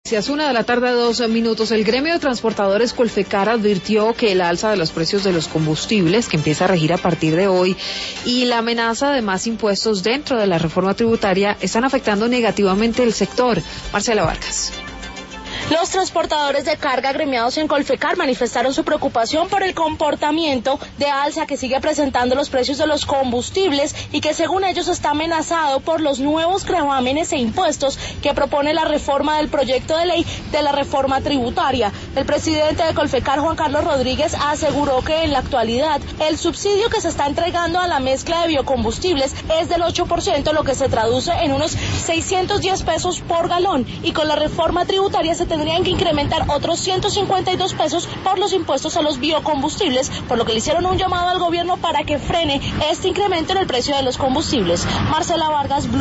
Si es 1:02 p.m, el gremio de transportadores Colfecar advirtió que el alza de los precios de los combustibles, que empieza a regir a partir de hoy, y la amenaza de más impuestos dentro de la reforma tributaria están afectando negativamente el sector. Marcela Vargas. Los transportadores de carga agremiados en Colfecar manifestaron su preocupación por el comportamiento de alza que sigue presentando los precios de los combustibles y que según ellos está amenazado por los nuevos gravámenes e impuestos que propone la reforma del proyecto de ley de la reforma tributaria. El presidente de Colfecar, Juan Carlos Rodríguez, aseguró que en la actualidad el subsidio que se está entregando a la mezcla de biocombustibles es del 8%, lo que se traduce en unos 610 pesos por galón, y con la reforma tributaria se tendrían que incrementar otros 152 pesos por los impuestos a los biocombustibles, por lo que le hicieron un llamado al gobierno para que frene este incremento en el precio de los combustibles. Marcela Vargas, Blue.